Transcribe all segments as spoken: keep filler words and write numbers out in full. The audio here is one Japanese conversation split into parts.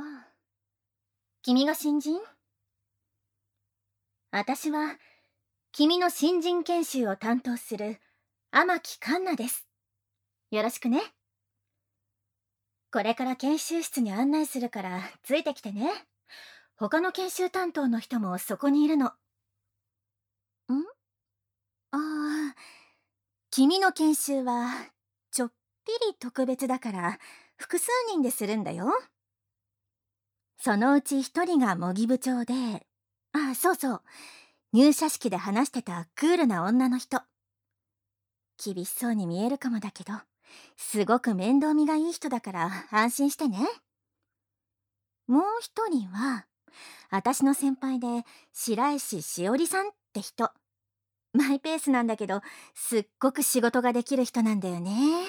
ああ、君が新人？私は君の新人研修を担当する天木環奈です。よろしくね。これから研修室に案内するからついてきてね。他の研修担当の人もそこにいるの。ん？ああ、君の研修はちょっぴり特別だから複数人でするんだよ。そのうち一人が模擬部長で、あ、そうそう、入社式で話してたクールな女の人。厳しそうに見えるかもだけど、すごく面倒見がいい人だから安心してね。もう一人は、私の先輩で白石しおりさんって人。マイペースなんだけど、すっごく仕事ができる人なんだよね。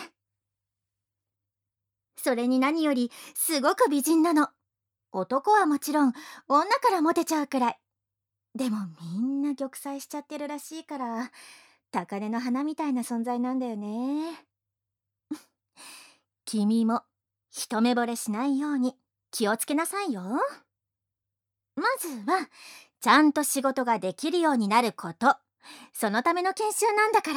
それに何より、すごく美人なの。男はもちろん、女からモテちゃうくらい。でもみんな玉砕しちゃってるらしいから、高嶺の花みたいな存在なんだよね。君も一目惚れしないように気をつけなさいよ。まずはちゃんと仕事ができるようになること、そのための研修なんだから。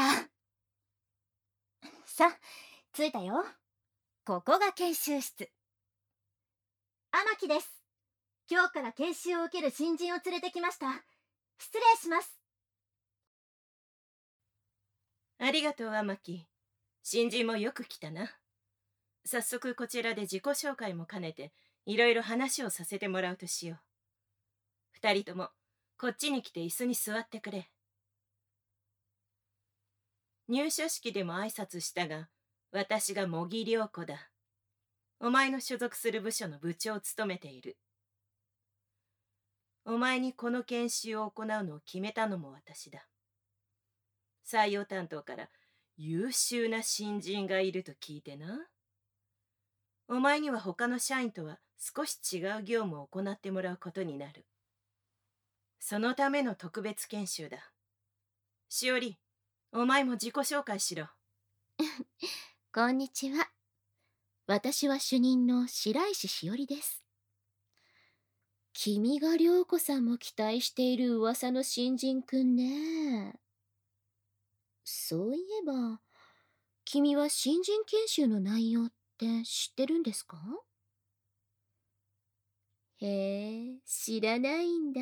さあ、着いたよ。ここが研修室。天木です。今日から研修を受ける新人を連れてきました。失礼します。 ありがとう、天木。新人もよく来たな。早速こちらで自己紹介も兼ねていろいろ話をさせてもらうとしよう。二人ともこっちに来て椅子に座ってくれ。入社式でも挨拶したが、私が茂木涼子だ。お前の所属する部署の部長を務めている。お前にこの研修を行うのを決めたのも私だ。採用担当から優秀な新人がいると聞いてな。お前には他の社員とは少し違う業務を行ってもらうことになる。そのための特別研修だ。しおり、お前も自己紹介しろ。 こんにちは。私は主任の白石しおりです。君が涼子さんも期待している噂の新人くんね。そういえば、君は新人研修の内容って知ってるんですか？へえ、知らないんだ。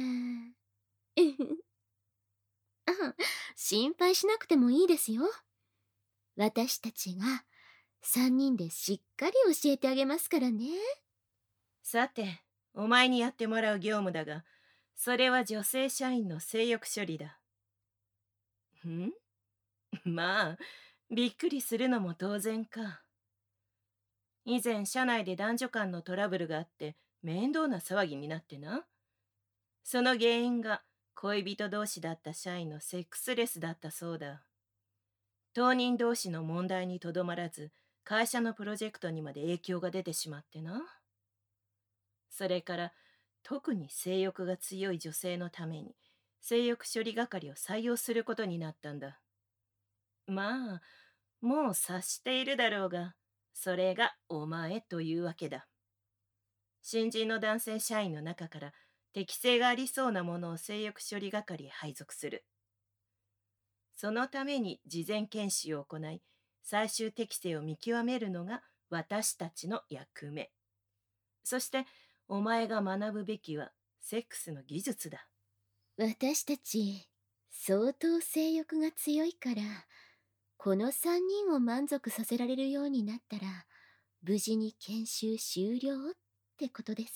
あ、心配しなくてもいいですよ。私たちがさんにんでしっかり教えてあげますからね。 さて、お前にやってもらう業務だが、それは女性社員の性欲処理だ。んまあ、びっくりするのも当然か。以前、社内で男女間のトラブルがあって、面倒な騒ぎになってな。その原因が恋人同士だった社員のセックスレスだったそうだ。当人同士の問題にとどまらず、会社のプロジェクトにまで影響が出てしまってな。それから、特に性欲が強い女性のために、性欲処理係を採用することになったんだ。まあ、もう察しているだろうが、それがお前というわけだ。新人の男性社員の中から適性がありそうなものを性欲処理係へ配属する。そのために事前研修を行い、最終適性を見極めるのが私たちの役目。そして、お前が学ぶべきはセックスの技術だ。 私たち相当性欲が強いから、このさんにんを満足させられるようになったら無事に研修終了ってことです。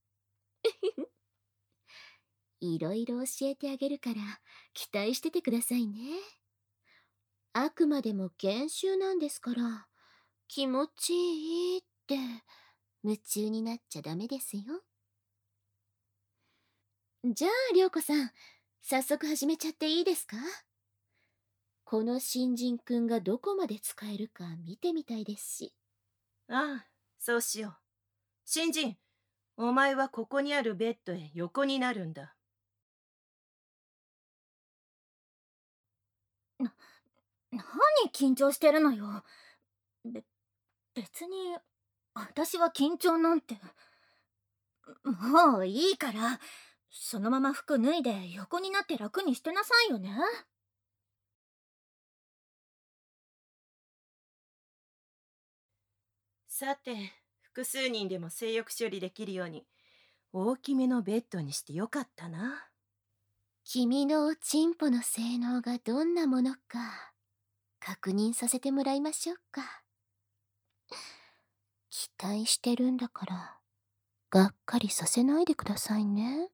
いろいろ教えてあげるから期待しててくださいね。あくまでも研修なんですから、気持ちいいって夢中になっちゃダメですよ。じゃあ涼子さん、早速始めちゃっていいですか？この新人くんがどこまで使えるか見てみたいですし。 ああ、そうしよう。新人、お前はここにあるベッドへ横になるんだ。 な、何緊張してるのよ。べ、別に、私は緊張なんて。 もういいから、そのまま服脱いで横になって楽にしてなさいよね。 さて、複数人でも性欲処理できるように大きめのベッドにしてよかったな。 君のおちんぽの性能がどんなものか確認させてもらいましょうか。期待してるんだからがっかりさせないでくださいね。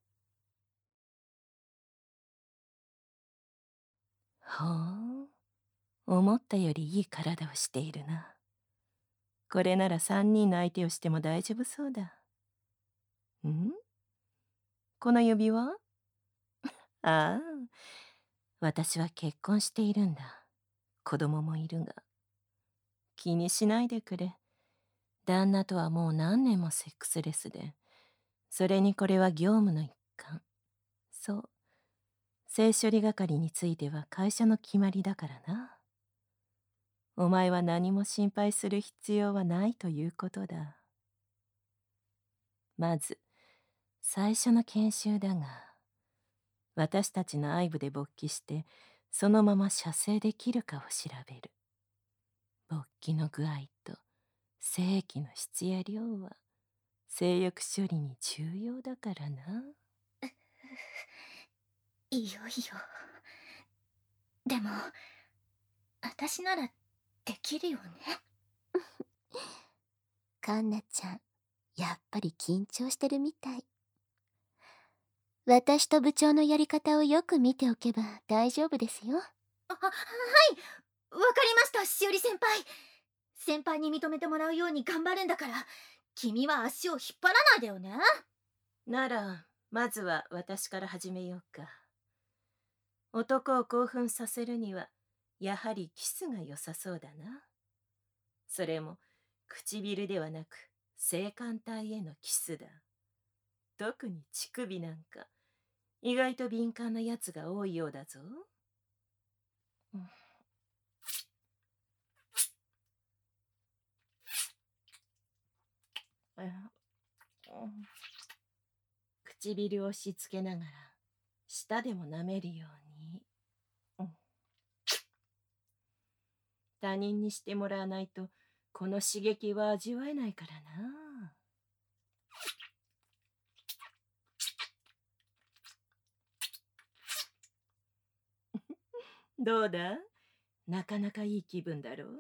ほう、思ったよりいい体をしているな。これなら三人の相手をしても大丈夫そうだ。ん、この指輪？ああ、私は結婚しているんだ。子供もいるが。気にしないでくれ。旦那とはもう何年もセックスレスで、それにこれは業務の一環。そう。性処理係については会社の決まりだからな。お前は何も心配する必要はないということだ。まず、最初の研修だが、私たちの愛部で勃起して、そのまま射精できるかを調べる。勃起の具合と精液の質や量は性欲処理に重要だからな。 いよいよ。でも、私ならできるよね。 カンナちゃん、やっぱり緊張してるみたい。私と部長のやり方をよく見ておけば大丈夫ですよ。 あ、はい、わかりました、しおり先輩。先輩に認めてもらうように頑張るんだから、君は足を引っ張らないでよね。 なら、まずは私から始めようか。男を興奮させるには、やはりキスが良さそうだな。それも、唇ではなく、性感帯へのキスだ。特に乳首なんか、意外と敏感なやつが多いようだぞ。うん、唇を押し付けながら舌でも舐めるように、うん、他人にしてもらわないとこの刺激は味わえないからな。どうだ、なかなかいい気分だろう。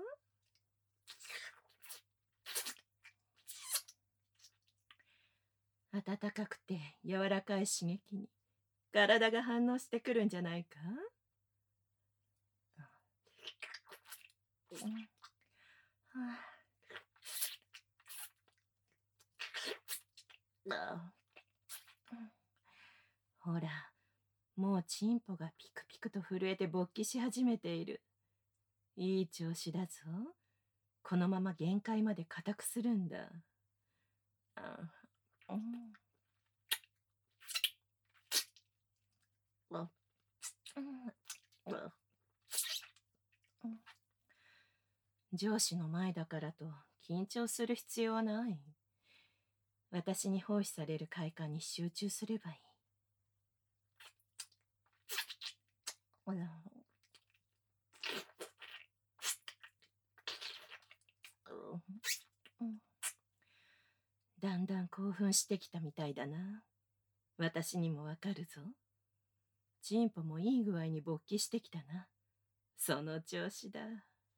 温かくて柔らかい刺激に体が反応してくるんじゃないか。ほら、もうチンポがピクピクと震えて勃起し始めている。いい調子だぞ。このまま限界まで固くするんだ。あ、うん、あ、うん、上司の前だからと緊張する必要はない。私に奉仕される快感に集中すればいい。だんだん興奮してきたみたいだな。私にもわかるぞ。チンポもいい具合に勃起してきたな。その調子だ。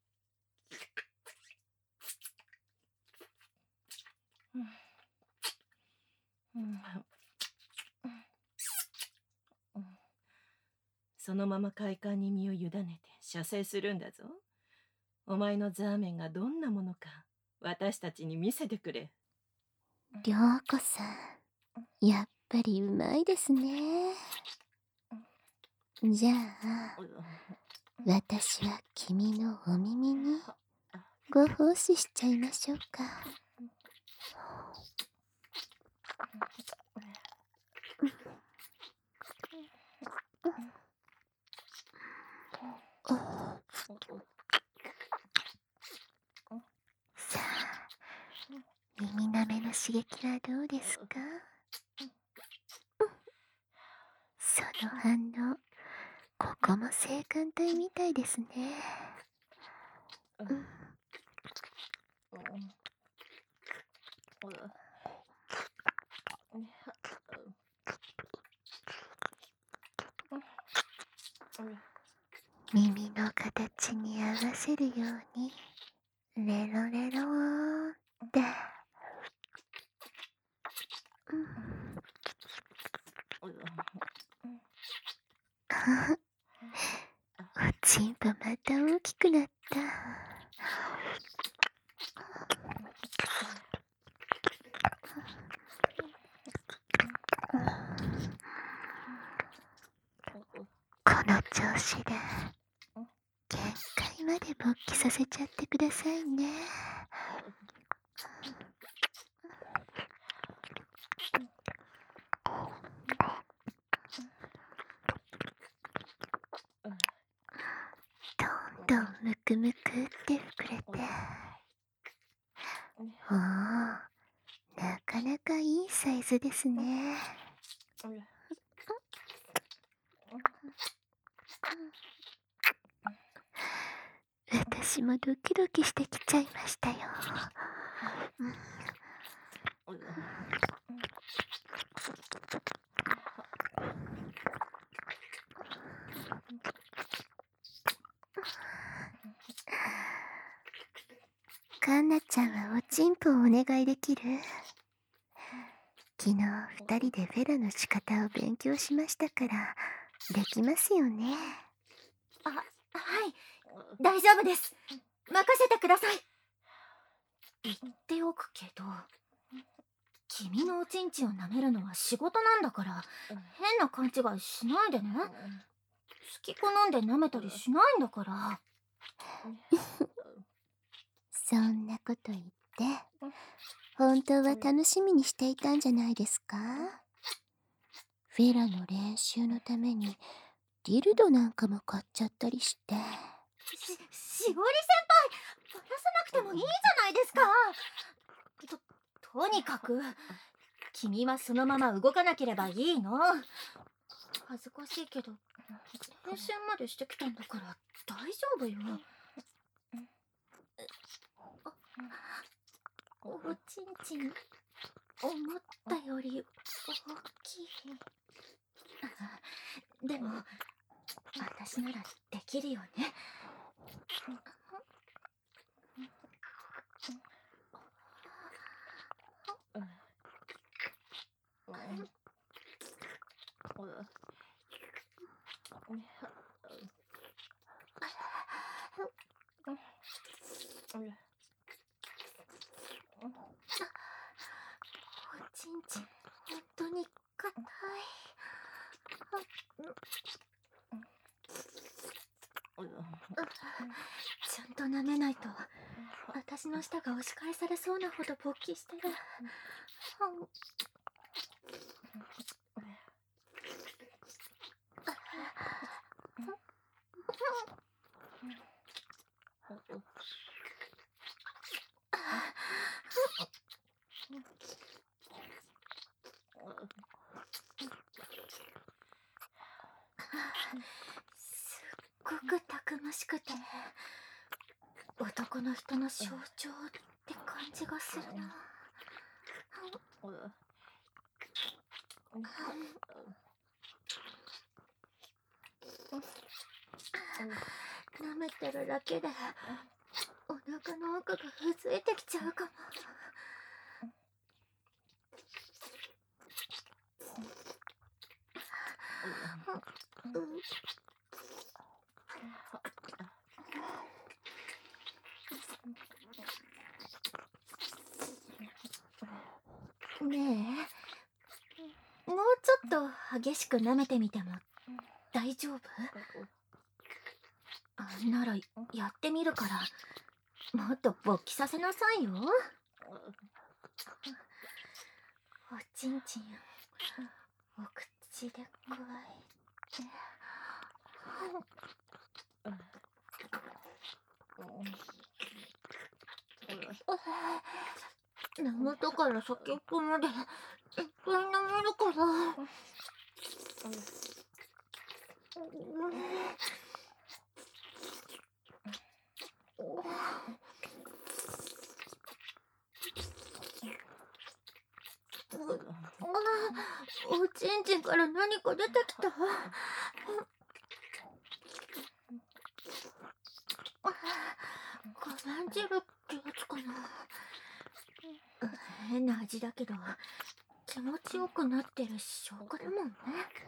そのまま快感に身を委ねて射精するんだぞ。お前のザーメンがどんなものか私たちに見せてくれ。 涼子さん、やっぱりうまいですね。じゃあ、私は君のお耳にご奉仕しちゃいましょうか。さあ、耳なめの刺激はどうですか？ その反応、ここも性感帯みたいですね。うん。耳の形に合わせるようにレロレローって、うん、おちんぽまた大きくなった。この調子で限界まで勃起させちゃってくださいね。どんどんむくむくって膨れて、おー、なかなかいいサイズですね。私もドキドキしてきちゃいましたよ。うん、カンナちゃんはおちんぽをお願いできる？昨日二人でフェラの仕方を勉強しましたからできますよね。 あ、はい、大丈夫です。任せてください。言っておくけど、君のおちんちんを舐めるのは仕事なんだから、変な勘違いしないでね。好き好んで舐めたりしないんだから。 そんなこと言って、本当は楽しみにしていたんじゃないですか？フェラの練習のためにディルドなんかも買っちゃったりして。 し、しおり先輩、話さなくてもいいじゃないですか。と、とにかく、君はそのまま動かなければいいの。恥ずかしいけど、練習までしてきたんだから大丈夫よ。おちんちん、思ったより大きい。でも、私ならできるよね。おちんちん、本当に硬い。ちゃんと舐めないと私の舌が押し返されそうなほど勃起してる。すっごくたくましくて男の人の象徴って感じがするな。舐めてるだけでお腹の奥がうずいてきちゃうかも。ねえ、もうちょっと激しく舐めてみても大丈夫？あんならやってみるから、もっと勃起させなさいよ。おちんちんお口でくわえて、 眠ったから先っぽまでいっぱい飲めるから。おちんちんから何か出てきた。カレンジルってやつかな。変な味だけど気持ちよくなってる証拠だもんね。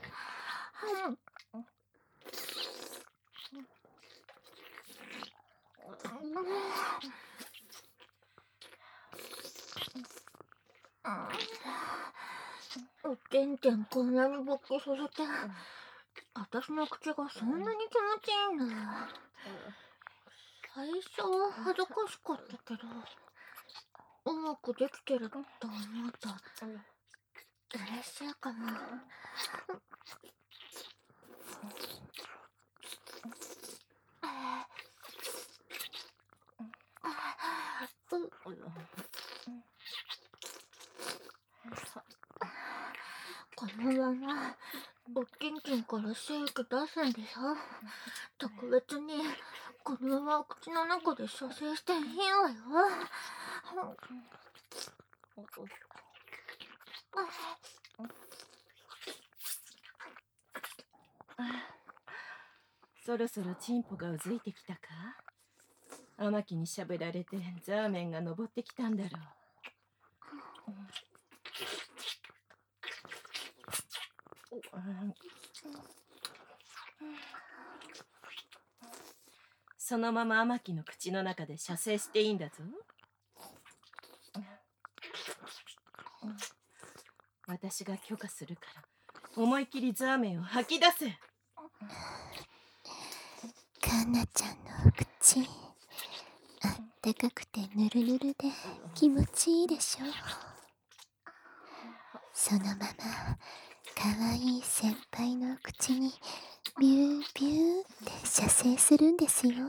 おけんけんこんなに勃起させて、私の口がそんなに気持ちいいんだ。最初は恥ずかしかったけど、うまくできてると思うと嬉しいかも。このままおけんけんから精液出すんでしょ。特別にこのまま口の中で射精していいわよ。 そろそろチンポがうずいてきたか。天木にしゃべられてザーメンが登ってきたんだろう。そのまま天木の口の中で射精していいんだぞ。私が許可するから思い切りザーメンを吐き出せ。 カンナちゃんの口、あったかくてぬるぬるで気持ちいいでしょ。そのままかわいい先輩の口にビュービューって射精するんですよ。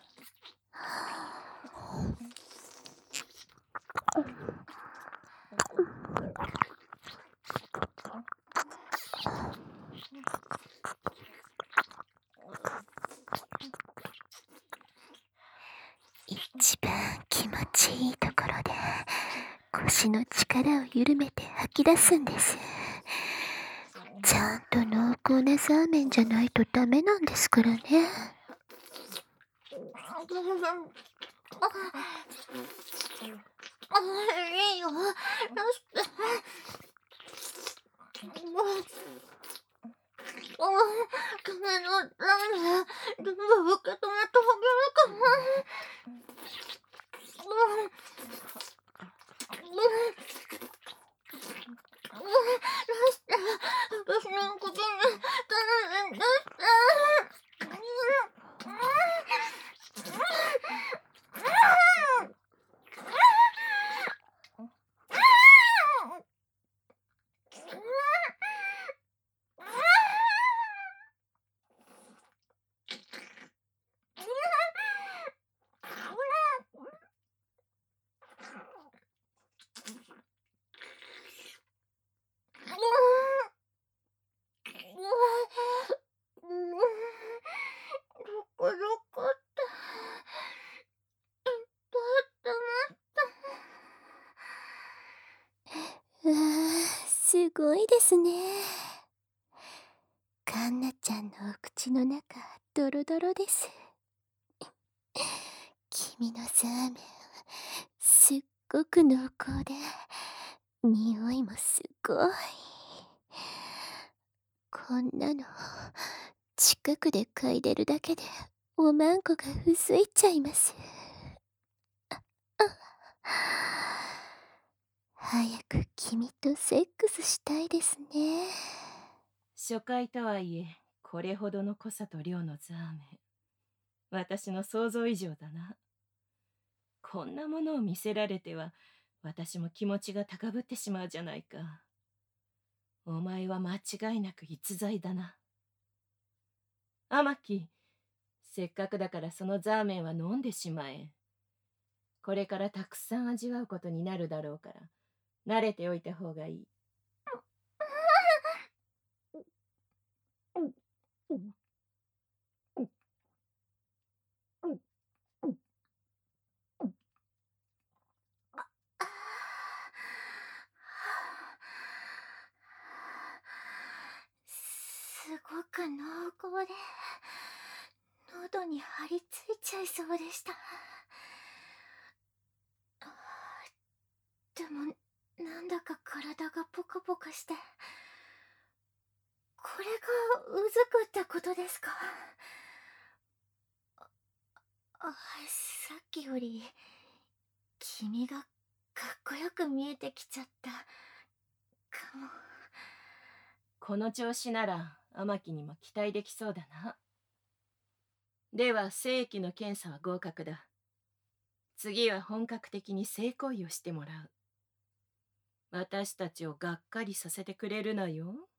一番気持ちいいところで腰の力を緩めて吐き出すんです。ちゃんと濃厚なザーメンじゃないとダメなんですからね。いいよ、よし。君のラーメン全部受け止めてあげるかな。私の口に頼んで。うわー、すごいですね。カンナちゃんのお口の中ドロドロです。君のザーメンすっごく濃厚で匂いもすごい。こんなの近くで嗅いでるだけでおまんこがうずいちゃいます。ああ、早く君とセックスしたいですね。 初回とはいえこれほどの濃さと量のザーメン、私の想像以上だな。こんなものを見せられては私も気持ちが高ぶってしまうじゃないか。お前は間違いなく逸材だな。天木、せっかくだからそのザーメンは飲んでしまえ。 これからたくさん味わうことになるだろうから、慣れておいた方がいい。 すごく濃厚で喉に張り付いちゃいそうでした。でもなんだか体がポカポカして、これがうずくってことですか？あ、さっきより君がかっこよく見えてきちゃったかも。 この調子なら天城にも期待できそうだな。では精液の検査は合格だ。次は本格的に性行為をしてもらう。私たちをがっかりさせてくれるなよ。